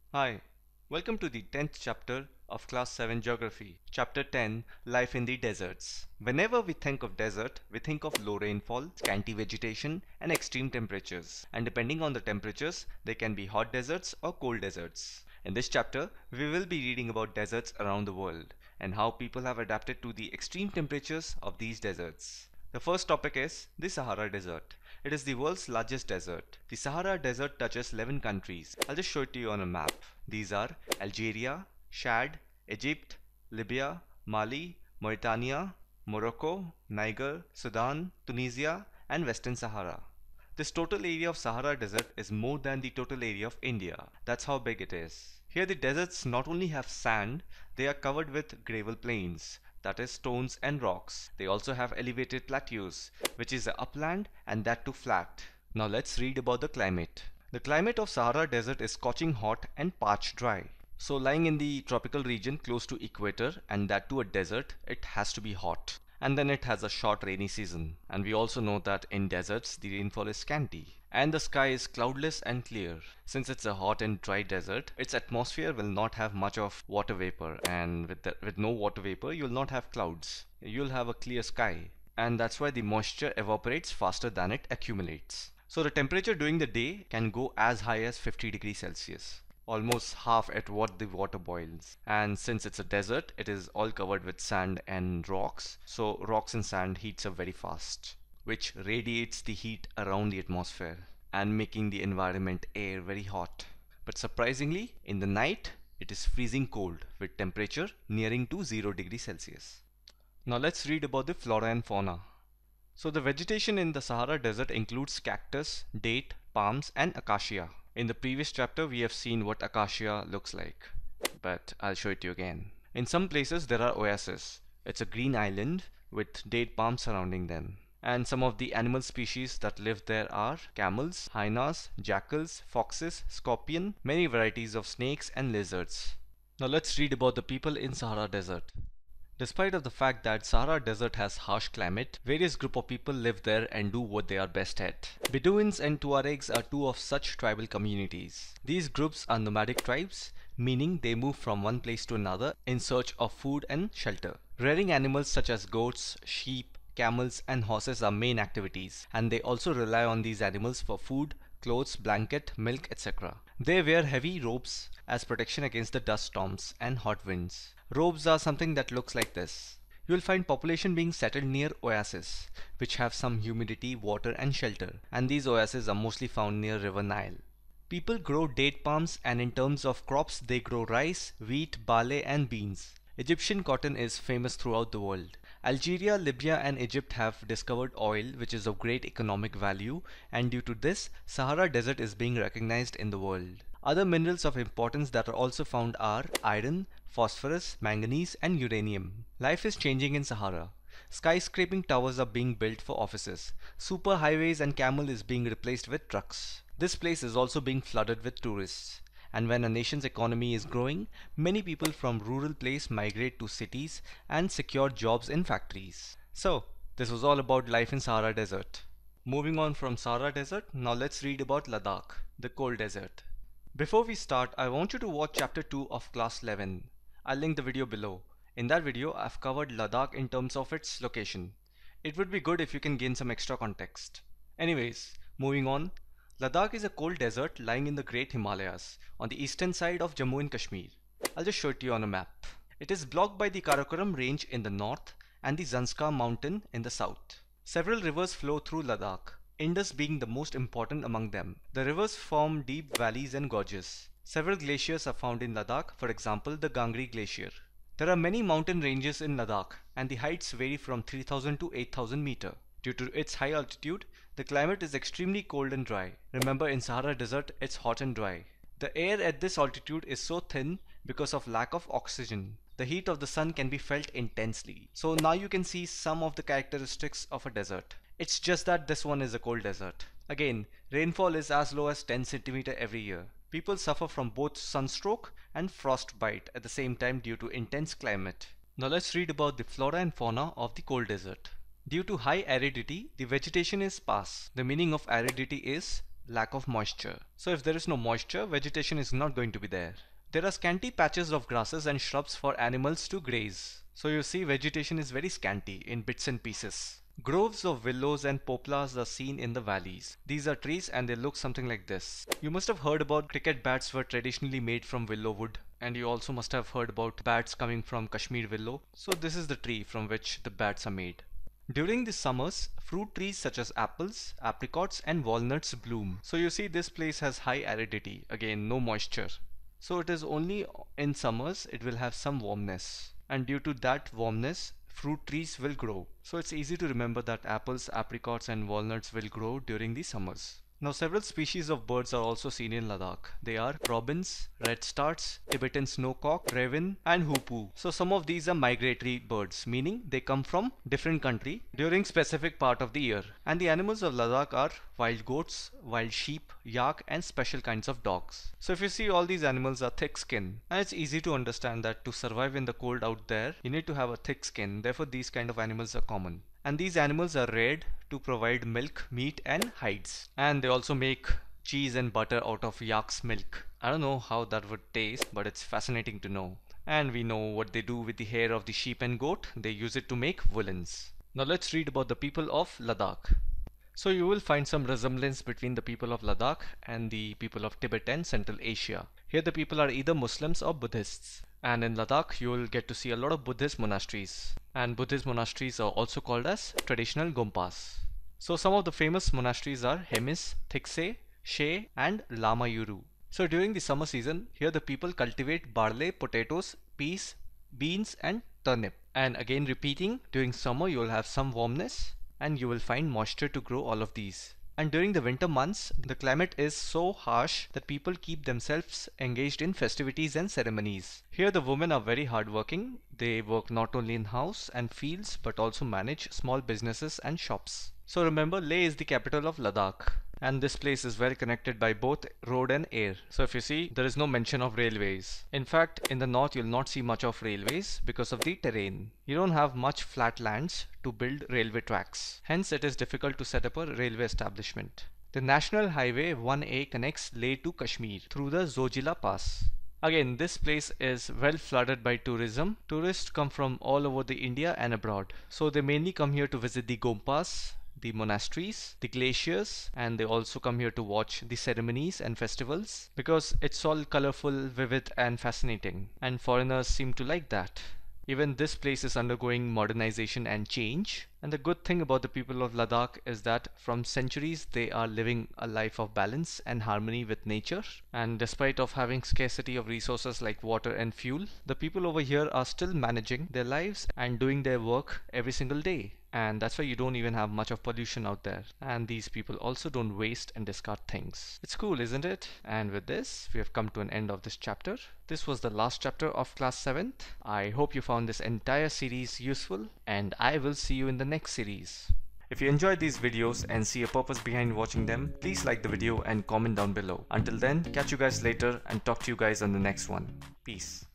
Hi, welcome to the 10th chapter of Class 7 Geography, Chapter 10 Life in the Deserts. Whenever we think of desert, we think of low rainfall, scanty vegetation, and extreme temperatures. And depending on the temperatures, they can be hot deserts or cold deserts. In this chapter, we will be reading about deserts around the world and how people have adapted to the extreme temperatures of these deserts. The first topic is the Sahara Desert. It is the world's largest desert. The Sahara Desert touches 11 countries. I'll just show it to you on a map. These are Algeria, Chad, Egypt, Libya, Mali, Mauritania, Morocco, Niger, Sudan, Tunisia, and Western Sahara. This total area of Sahara Desert is more than the total area of India. That's how big it is. Here the deserts not only have sand, they are covered with gravel plains, that is stones and rocks. They also have elevated plateaus, which is the upland and that too flat. Now let's read about the climate. The climate of Sahara Desert is scorching hot and parched dry. So lying in the tropical region close to equator and that to a desert, it has to be hot. And then it has a short rainy season. And we also know that in deserts the rainfall is scanty. And the sky is cloudless and clear. Since it's a hot and dry desert, its atmosphere will not have much of water vapor, and with no water vapor you'll not have clouds. You'll have a clear sky. And that's why the moisture evaporates faster than it accumulates. So the temperature during the day can go as high as 50 degrees Celsius, almost half at what the water boils. And since it's a desert, it is all covered with sand and rocks. So rocks and sand heats up very fast, which radiates the heat around the atmosphere and making the environment air very hot. But surprisingly, in the night, it is freezing cold with temperature nearing to 0 degrees Celsius. Now let's read about the flora and fauna. So the vegetation in the Sahara Desert includes cactus, date, palms, and acacia. In the previous chapter, we have seen what acacia looks like, but I'll show it to you again. In some places, there are oases. It's a green island with date palms surrounding them. And some of the animal species that live there are camels, hyenas, jackals, foxes, scorpion, many varieties of snakes and lizards. Now let's read about the people in Sahara Desert. Despite of the fact that Sahara Desert has harsh climate, various group of people live there and do what they are best at. Bedouins and Tuaregs are two of such tribal communities. These groups are nomadic tribes, meaning they move from one place to another in search of food and shelter. Rearing animals such as goats, sheep, camels and horses are main activities, and they also rely on these animals for food, clothes, blanket, milk, etc. They wear heavy robes as protection against the dust storms and hot winds. Robes are something that looks like this. You will find population being settled near oases, which have some humidity, water and shelter, and these oases are mostly found near River Nile. People grow date palms, and in terms of crops they grow rice, wheat, barley and beans. Egyptian cotton is famous throughout the world. Algeria, Libya and Egypt have discovered oil which is of great economic value, and due to this, Sahara Desert is being recognized in the world. Other minerals of importance that are also found are iron, phosphorus, manganese and uranium. Life is changing in Sahara. Skyscraping towers are being built for offices. Super highways and camel is being replaced with trucks. This place is also being flooded with tourists. And when a nation's economy is growing, many people from rural places migrate to cities and secure jobs in factories. So, this was all about life in Sahara Desert. Moving on from Sahara Desert, now let's read about Ladakh, the cold desert. Before we start, I want you to watch chapter 2 of class 11. I'll link the video below. In that video, I've covered Ladakh in terms of its location. It would be good if you can gain some extra context. Anyways, moving on. Ladakh is a cold desert lying in the Great Himalayas on the eastern side of Jammu and Kashmir. I'll just show it to you on a map. It is blocked by the Karakoram range in the north and the Zanskar mountain in the south. Several rivers flow through Ladakh, Indus being the most important among them. The rivers form deep valleys and gorges. Several glaciers are found in Ladakh, for example the Gangri Glacier. There are many mountain ranges in Ladakh, and the heights vary from 3000 to 8000 meter. Due to its high altitude, the climate is extremely cold and dry. Remember, in Sahara Desert, it's hot and dry. The air at this altitude is so thin because of lack of oxygen. The heat of the sun can be felt intensely. So now you can see some of the characteristics of a desert. It's just that this one is a cold desert. Again, rainfall is as low as 10 centimeter every year. People suffer from both sunstroke and frostbite at the same time due to intense climate. Now let's read about the flora and fauna of the cold desert. Due to high aridity, the vegetation is sparse. The meaning of aridity is lack of moisture. So if there is no moisture, vegetation is not going to be there. There are scanty patches of grasses and shrubs for animals to graze. So you see, vegetation is very scanty in bits and pieces. Groves of willows and poplars are seen in the valleys. These are trees and they look something like this. You must have heard about cricket bats were traditionally made from willow wood, and you also must have heard about bats coming from Kashmir willow. So this is the tree from which the bats are made. During the summers, fruit trees such as apples, apricots and walnuts bloom. So you see, this place has high aridity, again no moisture. So it is only in summers it will have some warmness, and due to that warmness fruit trees will grow. So it's easy to remember that apples, apricots and walnuts will grow during the summers. Now several species of birds are also seen in Ladakh. They are robins, redstarts, Tibetan snowcock, raven and hoopoe. So some of these are migratory birds, meaning they come from different country during specific part of the year. And the animals of Ladakh are wild goats, wild sheep, yak and special kinds of dogs. So if you see, all these animals are thick skin, and it's easy to understand that to survive in the cold out there you need to have a thick skin. Therefore these kind of animals are common. And these animals are reared to provide milk, meat and hides. And they also make cheese and butter out of yak's milk. I don't know how that would taste, but it's fascinating to know. And we know what they do with the hair of the sheep and goat. They use it to make woolens. Now let's read about the people of Ladakh. So you will find some resemblance between the people of Ladakh and the people of Tibet and Central Asia. Here the people are either Muslims or Buddhists. And in Ladakh you will get to see a lot of Buddhist monasteries. And Buddhist monasteries are also called as traditional gompas. So some of the famous monasteries are Hemis, Thiksey, She and Lama Yuru. So during the summer season, here the people cultivate barley, potatoes, peas, beans and turnip. And again repeating, during summer you will have some warmness and you will find moisture to grow all of these. And during the winter months, the climate is so harsh that people keep themselves engaged in festivities and ceremonies. Here the women are very hardworking. They work not only in house and fields but also manage small businesses and shops. So remember, Leh is the capital of Ladakh. And this place is well connected by both road and air. So if you see, there is no mention of railways. In fact, in the north you'll not see much of railways because of the terrain. You don't have much flat lands to build railway tracks. Hence it is difficult to set up a railway establishment. The National Highway 1A connects Leh to Kashmir through the Zojila Pass. Again, this place is well flooded by tourism. Tourists come from all over the India and abroad. So they mainly come here to visit the gompas, the monasteries, the glaciers, and they also come here to watch the ceremonies and festivals because it's all colorful, vivid and fascinating, and foreigners seem to like that. Even this place is undergoing modernization and change, and the good thing about the people of Ladakh is that from centuries they are living a life of balance and harmony with nature, and despite of having scarcity of resources like water and fuel, the people over here are still managing their lives and doing their work every single day. And that's why you don't even have much of pollution out there. And these people also don't waste and discard things. It's cool, isn't it? And with this, we have come to an end of this chapter. This was the last chapter of class 7th. I hope you found this entire series useful, and I will see you in the next series. If you enjoyed these videos and see a purpose behind watching them, please like the video and comment down below. Until then, catch you guys later and talk to you guys on the next one. Peace.